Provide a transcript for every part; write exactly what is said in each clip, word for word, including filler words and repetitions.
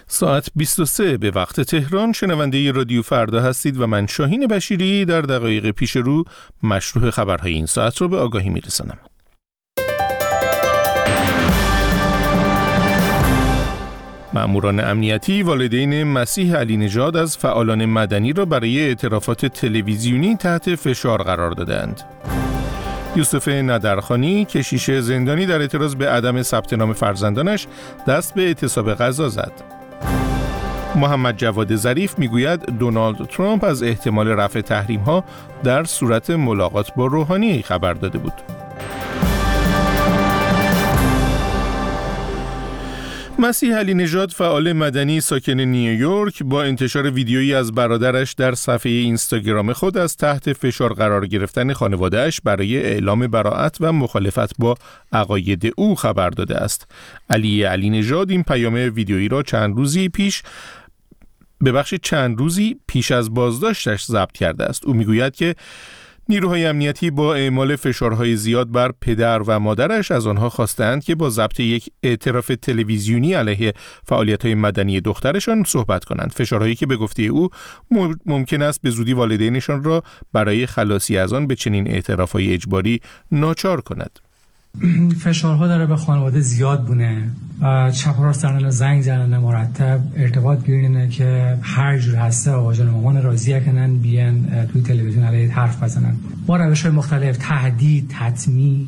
ساعت بیست و سه به وقت تهران. شنونده رادیو فردا هستید و من شاهین بشیری در دقایق پیش رو مشروع خبرهای این ساعت رو به آگاهی میرسانم. مأموران امنیتی والدین مسیح علی نژاد از فعالان مدنی را برای اعترافات تلویزیونی تحت فشار قرار دادند. یوسف ندرخانی کشیش زندانی در اعتراض به عدم ثبت نام فرزندانش دست به اعتصاب غذا زد. محمد جواد ظریف میگوید دونالد ترامپ از احتمال رفع تحریم‌ها در صورت ملاقات با روحانی خبر داده بود. مسیح علی نژاد فعال مدنی ساکن نیویورک با انتشار ویدیویی از برادرش در صفحه اینستاگرام خود از تحت فشار قرار گرفتن خانواده‌اش برای اعلام براءت و مخالفت با عقاید او خبر داده است. علی علی نژاد این پیام ویدیویی را چند روزی پیش به بخش چند روزی پیش از بازداشتش ضبط کرده است. او میگوید که نیروهای امنیتی با اعمال فشارهای زیاد بر پدر و مادرش از آنها خواستند که با ضبط یک اعتراف تلویزیونی علیه فعالیت‌های مدنی دخترشان صحبت کنند. فشارهایی که به گفته او ممکن است به زودی والدینشان را برای خلاصی از آن به چنین اعتراف‌های اجباری ناچار کند. فشارها داره به خانواده زیاد بونه، چپ و راست زنن زنگ زنن مرتب ارتباط گیرینه که هر جور هسته آقا جان مامان راضیه کنن بیان توی تلویزیون علیه حرف بزنن با روش‌های مختلف، تهدید، تطمیع.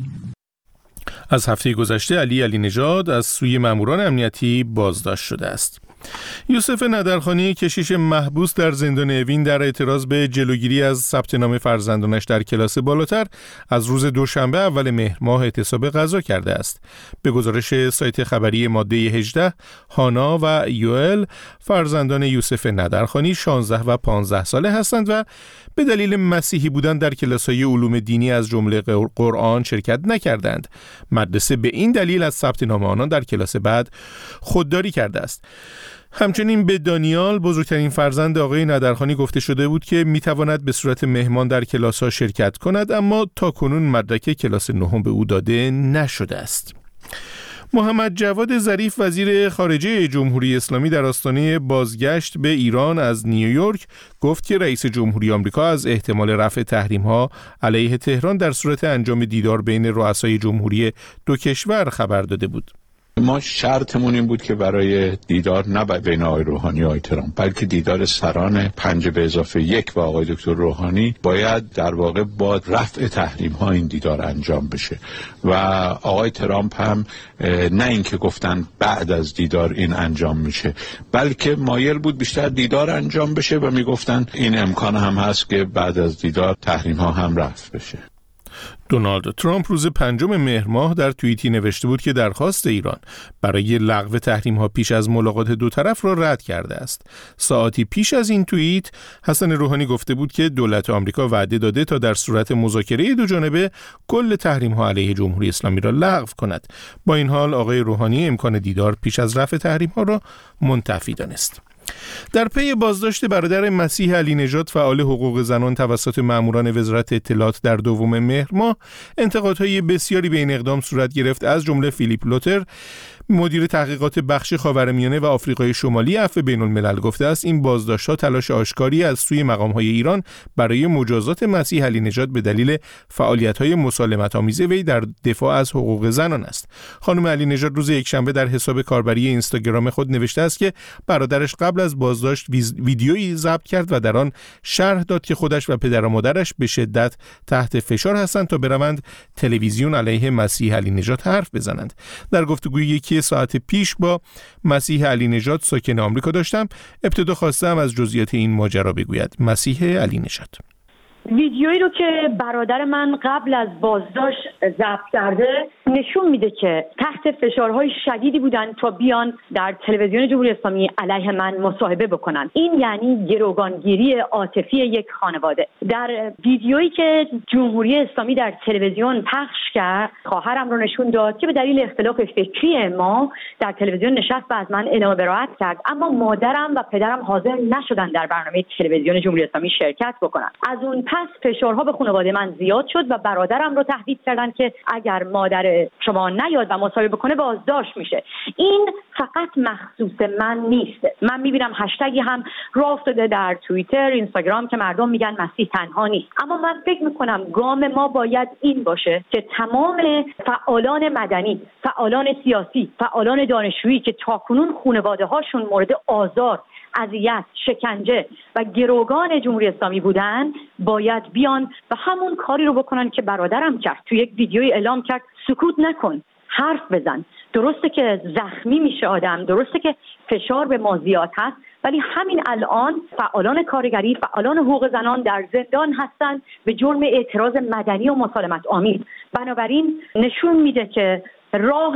از هفته گذشته علی علی نژاد از سوی ماموران امنیتی بازداشت شده است. یوسف ندرخانی کشیش محبوس در زندان اوین در اعتراض به جلوگیری از ثبت نام فرزندانش در کلاس بالاتر از روز دوشنبه اول مهر ماه اعتصاب غذا کرده است. به گزارش سایت خبری ماده هجده، هانا و یوئل فرزندان یوسف ندرخانی شانزده و پانزده ساله هستند و به دلیل مسیحی بودن در کلاس‌های علوم دینی از جمله قرآن شرکت نکردند. مدرسه به این دلیل از ثبت نام آنان در کلاس بعد خودداری کرده است. همچنین به دانیال بزرگترین فرزند آقای ندرخانی گفته شده بود که میتواند به صورت مهمان در کلاس‌ها شرکت کند، اما تاکنون مدرک کلاس نهم به او داده نشده است. محمد جواد ظریف وزیر خارجه جمهوری اسلامی در آستانه بازگشت به ایران از نیویورک گفت که رئیس جمهوری آمریکا از احتمال رفع تحریم‌ها علیه تهران در صورت انجام دیدار بین رؤسای جمهوری دو کشور خبر داده بود. ما شرطمون این بود که برای دیدار نه بین آقای روحانی و آقای ترامپ بلکه دیدار سران پنج به اضافه یک و آقای دکتر روحانی باید در واقع با رفع تحریم ها این دیدار انجام بشه و آقای ترامپ هم نه اینکه گفتن بعد از دیدار این انجام میشه بلکه مایل بود بیشتر دیدار انجام بشه و میگفتن این امکان هم هست که بعد از دیدار تحریم ها هم رفع بشه. دونالد ترامپ روز پنجم مهر ماه در توییتی نوشته بود که درخواست ایران برای لغو تحریم‌ها پیش از ملاقات دو طرف را رد کرده است. ساعتی پیش از این توییت حسن روحانی گفته بود که دولت آمریکا وعده داده تا در صورت مذاکره دو جانبه کل تحریم‌ها علیه جمهوری اسلامی را لغو کند. با این حال آقای روحانی امکان دیدار پیش از رفع تحریم‌ها را منتفی دانست. در پی بازداشت برادر مسیح علی نژاد فعال حقوق زنان توسط ماموران وزارت اطلاعات در دوم مهر ماه انتقادهای بسیاری به این اقدام صورت گرفت. از جمله فیلیپ لوتر مدیر تحقیقات بخش خاورمیانه و آفریقای شمالی عفو بین الملل گفته است این بازداشت‌ها تلاش آشکاری از سوی مقام‌های ایران برای مجازات مسیح علی نژاد به دلیل فعالیت‌های مسالمت‌آمیز وی در دفاع از حقوق زنان است. خانم علی نژاد روز یکشنبه در حساب کاربری اینستاگرام خود نوشته است که برادرش قبل از بازداشت ویدیویی ضبط کرد و در آن شرح داد که خودش و پدر و مادرش به شدت تحت فشار هستند تا بروند تلویزیون علیه مسیح علی نژاد حرف بزنند. در گفتگوی یکی ساعت پیش با مسیح علی نژاد ساکن آمریکا داشتم، ابتدا خواستم از جزئیات این ماجرا بگوید. مسیح علی نژاد: ویدیویی رو که برادر من قبل از بازداشت ضبط کرده نشون میده که تحت فشارهای شدیدی بودن تا بیان در تلویزیون جمهوری اسلامی علیه من مصاحبه بکنن. این یعنی گروگانگیری عاطفی یک خانواده. در ویدیویی که جمهوری اسلامی در تلویزیون پخش کرد، خواهرم رو نشون داد که به دلیل اختلاف فکری ما در تلویزیون نشست و از من اعلام براءت کرد، اما مادرم و پدرم حاضر نشدن در برنامه تلویزیون جمهوری اسلامی شرکت بکنن. از اون پس فشارها به خانواده من زیاد شد و برادرم رو تهدید کردن که اگر مادر شما نیاد و مصاحبه بکنه بازداشت میشه. این فقط مخصوص من نیست. من میبینم هشتگی هم راه افتاده در توییتر، اینستاگرام که مردم میگن مسیح تنها نیست. اما من فکر میکنم گام ما باید این باشه که تمام فعالان مدنی، فعالان سیاسی، فعالان دانشجویی که تاکنون خانواده هاشون مورد آزار، اذیت، شکنجه و گروگان جمهوری اسلامی بودن باید بیان و همون کاری رو بکنن که برادرم کرد. تو یک ویدیوی اعلام کرد سکوت نکن، حرف بزن. درسته که زخمی میشه آدم، درسته که فشار به ما زیاد هست، ولی همین الان فعالان کارگری، فعالان حقوق زنان در زندان هستند به جرم اعتراض مدنی و مسالمت آمیز. بنابراین نشون میده که راه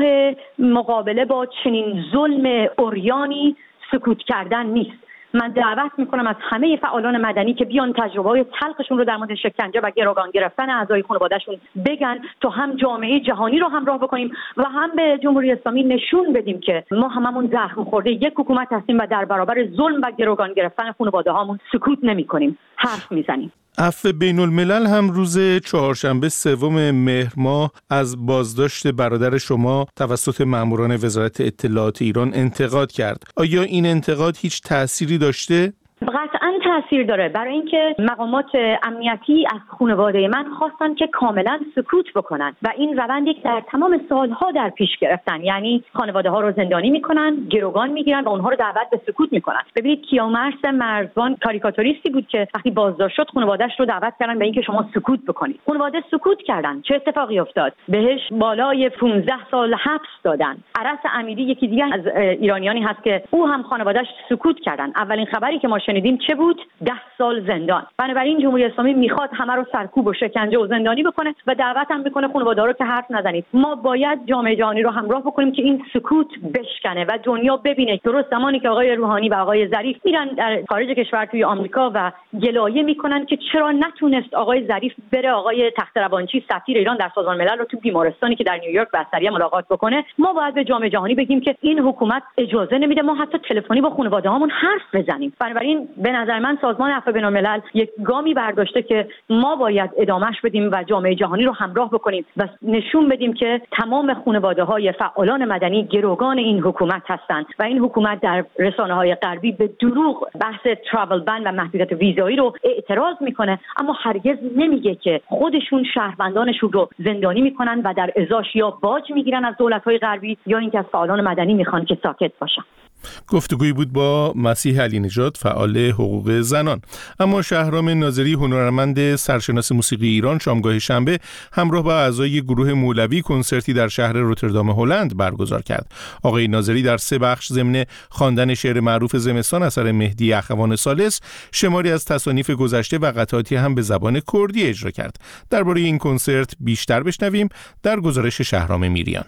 مقابله با چنین ظلم عریانی سکوت کردن نیست. من دعوت میکنم از همه فعالان مدنی که بیان تجربه‌های تلخشون رو در مورد شکنجه و گروگان گرفتن اعضای خانواده‌شون بگن، تا هم جامعه جهانی رو همراه بکنیم و هم به جمهوری اسلامی نشون بدیم که ما هممون زخم خورده یک حکومت هستیم و در برابر ظلم و گروگان گرفتن خانواده‌هامون سکوت نمی‌کنیم، حرف میزنیم. عفو بین الملل هم روز چهارشنبه سوم مهر ماه از بازداشت برادر شما توسط ماموران وزارت اطلاعات ایران انتقاد کرد. آیا این انتقاد هیچ تأثیری داشته؟ قطعاً تاثیر داره، برای اینکه مقامات امنیتی از خانواده من خواستن که کاملا سکوت بکنن و این روندی که در تمام سالها در پیش گرفتن، یعنی خانواده ها رو زندانی میکنن، گروگان میگیرن و اونها رو دعوت به سکوت میکنن. ببینید کیامرث مرزبان کاریکاتوریستی بود که وقتی بازداشت شد خانواده‌اش رو دعوت کردن به اینکه شما سکوت بکنید. خانواده سکوت کردن. چه اتفاقی افتاد؟ بهش بالای پانزده سال حبس دادن. عرس امیری یکی دیگه از ایرانیانی هست که او هم خانواده‌اش سکوت کردن. اولین خبری که ما شنیدیم چه بود؟ ده سال زندان. بنابراین جمهوری اسلامی میخواد همه رو سرکوب و شکنجه و زندانی بکنه و دعوت هم میکنه خانواده‌ها رو که حرف نزنید. ما باید جامعه جهانی رو همراه بکنیم که این سکوت بشکنه و دنیا ببینه. درست زمانی که آقای روحانی و آقای ظریف میرن در خارج کشور توی آمریکا و گلایه میکنن که چرا نتونست آقای ظریف بره آقای تخت‌روانچی سفیر ایران در سازمان ملل رو تو بیمارستانی که در نیویورک بستری ملاقات بکنه، ما باید به جامعه جهانی بگیم که این حکومت اجازه نمیده ما حتی تلفنی با خانواده‌هامون حرف بزنیم. بنابراین به نظر من سازمان عفو بین‌الملل یک گامی برداشته که ما باید ادامهش بدیم و جامعه جهانی رو همراه بکنیم و نشون بدیم که تمام خانواده‌های فعالان مدنی گروگان این حکومت هستند و این حکومت در رسانه‌های غربی به دروغ بحث ترافل بن و محدودیت ویزایی رو اعتراض میکنه، اما هرگز نمیگه که خودشون شهروندانشون رو زندانی میکنن و در ازاش یا باج میگیرن از دولت‌های غربی یا اینکه از فعالان مدنی میخوان که ساکت باشن. گفتگویی بود با مسیح علی نژاد فعال حقوق زنان. اما شهرام ناظری هنرمند سرشناس موسیقی ایران شامگاه شنبه همراه با اعضای گروه مولوی کنسرتی در شهر روتردام هلند برگزار کرد. آقای ناظری در سه بخش ضمن خواندن شعر معروف زمستان اثر مهدی اخوان ثالث شماری از تصانیف گذشته و قطعاتی هم به زبان کردی اجرا کرد. درباره این کنسرت بیشتر بشنویم در گزارش شهرام میریان.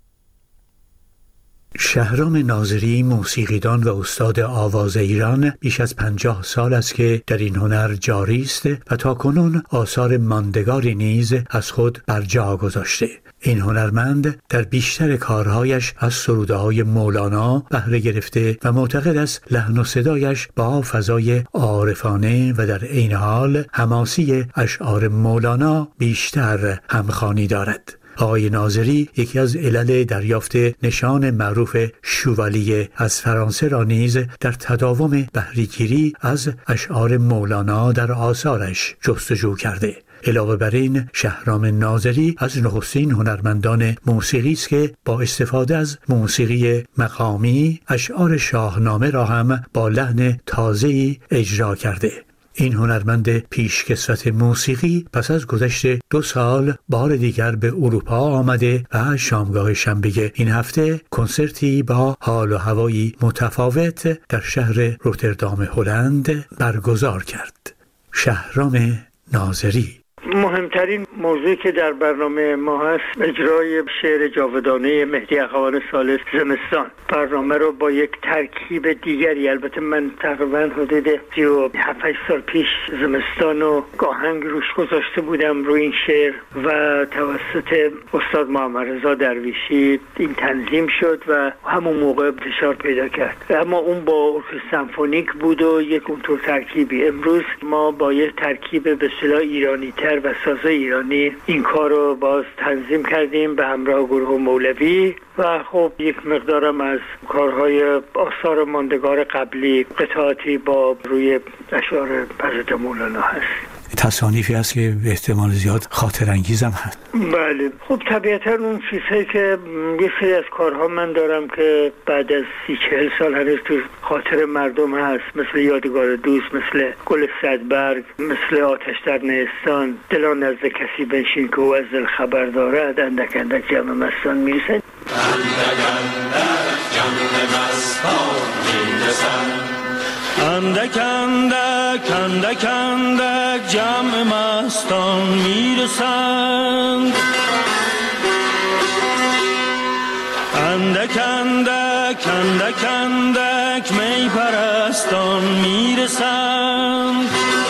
شهرام ناظری موسیقیدان و استاد آواز ایران بیش از پنجاه سال است که در این هنر جاری است و تاکنون آثار ماندگاری نیز از خود بر جا گذاشته. این هنرمند در بیشتر کارهایش از سروده‌های مولانا بهره گرفته و معتقد است لحن و صدایش با فضای عارفانه و در عین حال حماسی اشعار مولانا بیشتر همخوانی دارد. آقای ناظری یکی از علل دریافت نشان معروف شوالیه از فرانسه را نیز در تداوم بهره‌گیری از اشعار مولانا در آثارش جستجو کرده. علاوه بر این شهرام ناظری از نخستین هنرمندان موسیقی است که با استفاده از موسیقی مقامی اشعار شاهنامه را هم با لحن تازه‌ای اجرا کرده. این هنرمند پیشکسوت موسیقی پس از گذشت دو سال بار دیگر به اروپا آمده و شامگاه شنبه این هفته کنسرتی با حال و هوایی متفاوت در شهر روتردام هلند برگزار کرد. شهرام ناظری: مهمترین موضوعی که در برنامه ما هست اجرای شعر جاودانه مهدی اخوان صالح زمستان. برنامه رو با یک ترکیب دیگری، البته من تقریبا حدود سی و هفت سال پیش زمستان و آهنگ روش گذاشته بودم روی این شعر و توسط استاد محمد رضا درویشی این تنظیم شد و همون موقع انتشار پیدا کرد. اما اون با ارکستر سمفونیک بود و یک اونطور ترکیبی. امروز ما با یک ترکیب به اصطلاح ایرانی تر و ساز ایرانی این کار رو باز تنظیم کردیم به همراه گروه مولوی و خب یک مقدارم از کارهای آثار ماندگار قبلی قطعاتی با روی اشعار حضرت مولانا هست. تصانیفی هست که به احتمال زیاد خاطر انگیز هم هست. بله خب طبیعتا اون چیزهایی که یه سری از کارها من دارم که بعد از سی چهل سال هنوز تو خاطر مردم هست، مثل یادگار دوست، مثل گل صدبرگ، مثل آتش در نیستان، دلان نزد کسی بنشین که او از دل خبر دارد، اندک اندک جمع مستان میرسن، اندک اندک جمع مستان میرسن، اندک اندک اندک اندک جمع مستان میرسند، اندک اندک اندک اندک می پرستان میرسند،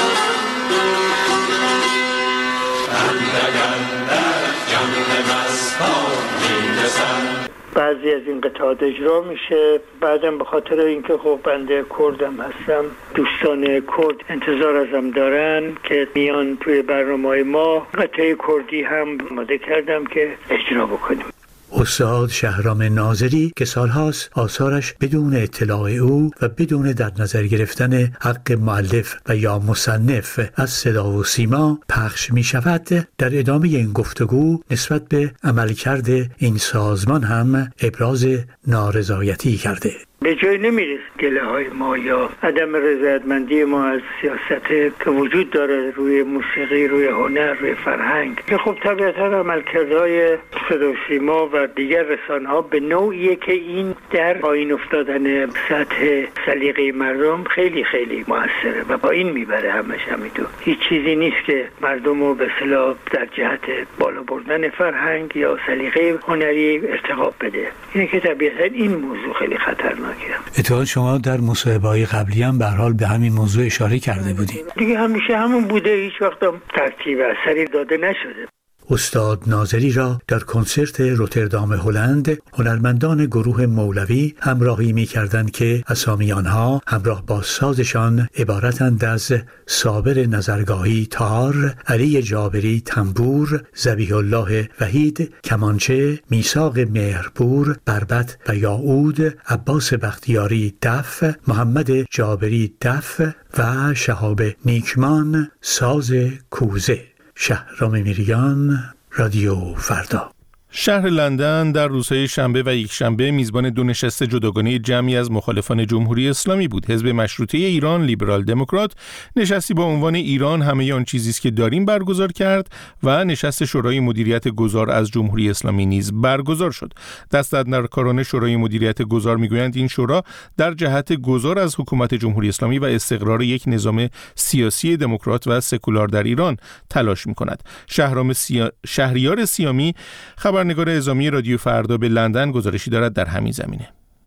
اندک اندک جمع مستان میرسند. بعضی از این قطعات اجرا میشه. بعدم به خاطر اینکه خب بنده کردم هستم، دوستان کرد انتظار ازم دارن که میان توی برنامه‌های ما قطعه کردی هم آماده کردم که اجرا بکنیم. استاد شهرام ناظری که سالهاست آثارش بدون اطلاع او و بدون در نظر گرفتن حق مؤلف و یا مصنف از صدا و سیما پخش می شود، در ادامه این گفتگو نسبت به عملکرد این سازمان هم ابراز نارضایتی کرده. به جای نمیرسه گله های ما یا عدم رضایتمندی ما از سیاست که وجود داره روی موسیقی، روی هنر، روی فرهنگ، که خب طبیعتا عملکردهای صدا و سیما و دیگر رسانه ها به نوعیه که این در پایین افتادن سطح سلیقه مردم خیلی خیلی موثره و با این میبره همش همینطور. هیچ چیزی نیست که مردم رو به اصطلاح در جهت بالا بردن فرهنگ یا سلیقه هنری ارتقا بده. اینه که طبیعتا این موضوع خیلی خطرناکه. اتفاقا شما در مصاحبه‌های قبلی هم به هر حال به همین موضوع اشاره کرده بودید. دیگه همیشه همون بوده، هیچ وقت هم ترتیب اثری داده نشده. استاد ناظری را در کنسرت روتردام هلند هنرمندان گروه مولوی همراهی می‌کردند که اسامی آنها همراه با سازشان عبارتند از صابر نظرگاهی تار، علی جابری تنبور، ذبیح الله وحید کمانچه، میثاق مهرپور بربط و یاعود، عباس بختیاری دف، محمد جابری دف و شهاب نیکمان ساز کوزه. شهرام میریان، رادیو فردا. شهر لندن در روزهای شنبه و یکشنبه میزبان دو نشست جداگانه جمعی از مخالفان جمهوری اسلامی بود. حزب مشروطه ایران لیبرال دموکرات نشستی با عنوان ایران همه آن چیزی است که داریم برگزار کرد و نشست شورای مدیریت گذار از جمهوری اسلامی نیز برگزار شد. دستاندرکاران شورای مدیریت گذار میگویند این شورا در جهت گذار از حکومت جمهوری اسلامی و استقرار یک نظام سیاسی دموکرات و سکولار در ایران تلاش می‌کند. شهرام سیا... شهریار سیامی خبرنگار اعزامی رادیو فردا به لندن گزارشی دارد در همین زمینه.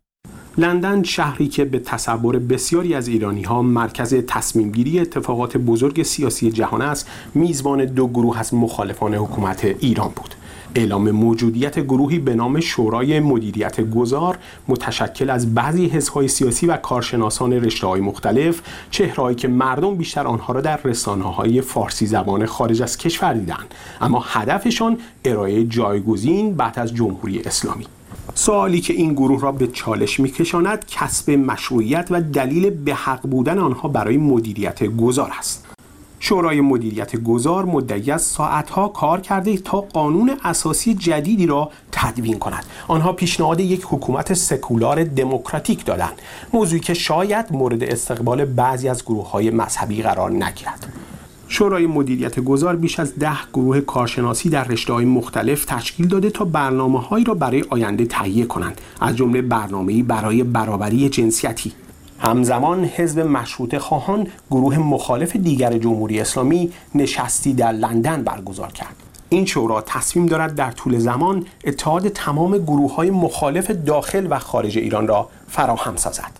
لندن شهری که به تصور بسیاری از ایرانی‌ها مرکز تصمیم‌گیری اتفاقات بزرگ سیاسی جهان است، میزبان دو گروه از مخالفان حکومت ایران بود. اعلام موجودیت گروهی به نام شورای مدیریت گذار متشکل از بعضی حزب‌های سیاسی و کارشناسان رشته‌های مختلف، چهرهایی که مردم بیشتر آنها را در رسانه‌های فارسی زبان خارج از کشور دیدند، اما هدفشان ارائه جایگزین بعد از جمهوری اسلامی. سوالی که این گروه را به چالش می‌کشاند کسب مشروعیت و دلیل به حق بودن آنها برای مدیریت گذار است. شورای مدیریت گذار مدعی است ساعتها کار کرده تا قانون اساسی جدیدی را تدوین کند. آنها پیشنهاد یک حکومت سکولار دموکراتیک دادند، موضوعی که شاید مورد استقبال بعضی از گروه‌های مذهبی قرار نگیرد. شورای مدیریت گذار بیش از ده گروه کارشناسی در رشته‌های مختلف تشکیل داده تا برنامه‌هایی را برای آینده تهیه کنند، از جمله برنامه‌ای برای برابری جنسیتی. همزمان حزب مشروطه خواهان، گروه مخالف دیگر جمهوری اسلامی، نشستی در لندن برگزار کرد. این شورا تصمیم دارد در طول زمان اتحاد تمام گروه‌های مخالف داخل و خارج ایران را فراهم سازد.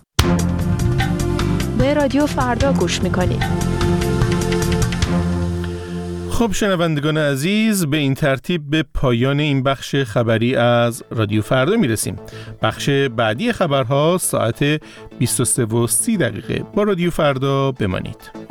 به رادیو فردا گوش می‌کنید. خب شنوندگان عزیز، به این ترتیب به پایان این بخش خبری از رادیو فردا میرسیم. بخش بعدی خبرها ساعت بیست و سه و سی دقیقه با رادیو فردا بمانید.